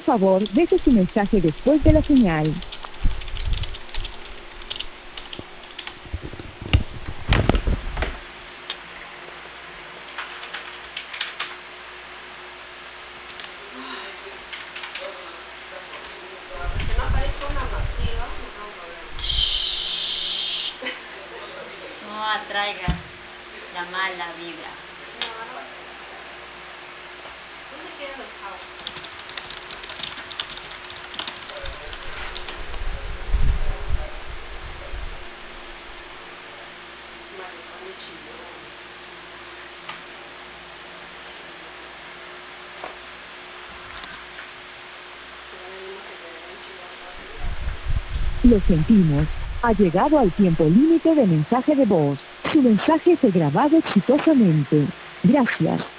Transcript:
favor, deje su mensaje después de la señal. No atraigas la mala vibra. ¿Dónde quedan los chavos? Lo sentimos. Ha llegado al tiempo límite de mensaje de voz. Su mensaje fue grabado exitosamente. Gracias.